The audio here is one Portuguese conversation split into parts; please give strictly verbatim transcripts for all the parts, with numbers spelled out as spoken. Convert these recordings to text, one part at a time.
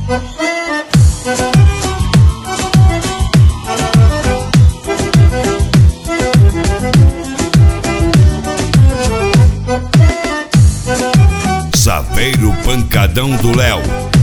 Saveiro Pancadão do Léo.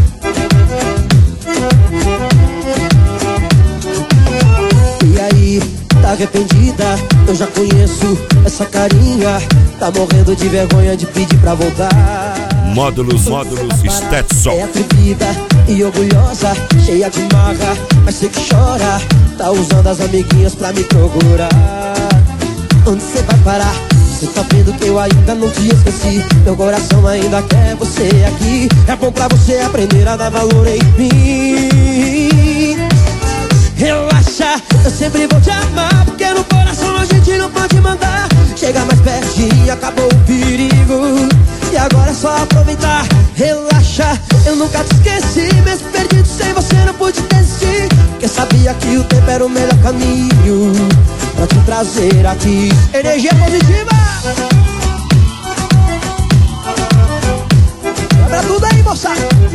E aí, tá arrependida? Eu já conheço essa carinha. Tá morrendo de vergonha de pedir pra voltar. Módulos, módulos, Stetson. É atrevida e orgulhosa, cheia de marra, mas sei que chora. Tá usando as amiguinhas pra me procurar. Onde cê vai parar? Cê tá vendo que eu ainda não te esqueci. Meu coração ainda quer você aqui. É bom pra você aprender a dar valor em mim. Relaxa, eu sempre vou te amar, porque no coração a gente não pode mandar. Chega mais pertinho, acabou o perigo. E agora é só aproveitar. Relaxa, eu nunca te esqueci. Mesmo perdido sem você não pude desistir, porque sabia que o tempo era o melhor caminho pra te trazer aqui. Energia positiva. Quebra tudo aí, moça.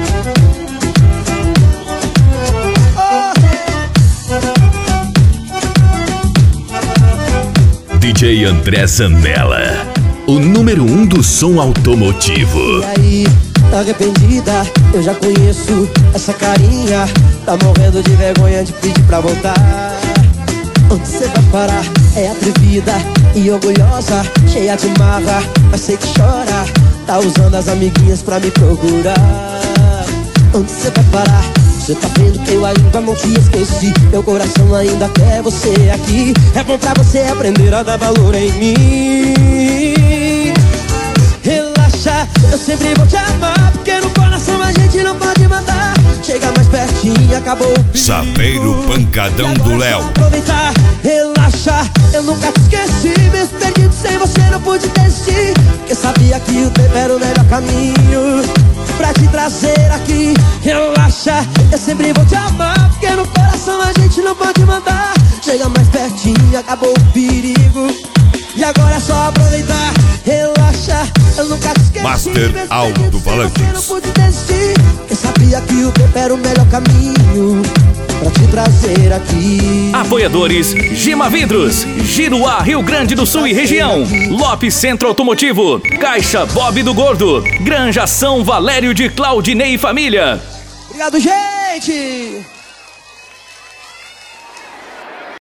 D J André Zanella, o número um do som automotivo. E aí, tá arrependida? Eu já conheço essa carinha. Tá morrendo de vergonha de pedir pra voltar. Onde cê vai parar? É atrevida e orgulhosa, cheia de marra, mas sei que chora. Tá usando as amiguinhas pra me procurar. Onde cê vai parar? Cê tá vendo que eu ainda não te esqueci. Meu coração ainda quer você aqui. É bom pra você aprender a dar valor em mim. Relaxa, eu sempre vou te amar, porque no coração a gente não pode mandar. Chega mais pertinho, acabou o perigo. Saveiro Pancadão do Léo. Aproveitar, relaxa, eu nunca te esqueci. Mesmo perdido sem você não pude desistir, porque sabia que o tempo era o melhor caminho pra te trazer aqui. Relaxa, eu sempre vou te amar, porque no coração a gente não pode mandar. Chega mais pertinho, acabou o perigo. E agora é só aproveitar. Relaxa, eu nunca te esqueci. Master Aldo Valantes. Eu não pude desistir, eu sabia que o tempo era o melhor caminho pra te trazer aqui. Apoiadores: Gima Vidros, Giruá, Rio Grande do Sul e região, Lopes Centro Automotivo, Caixa Bob do Gordo, Granja São Valério de Claudinei e Família. Obrigado, gente!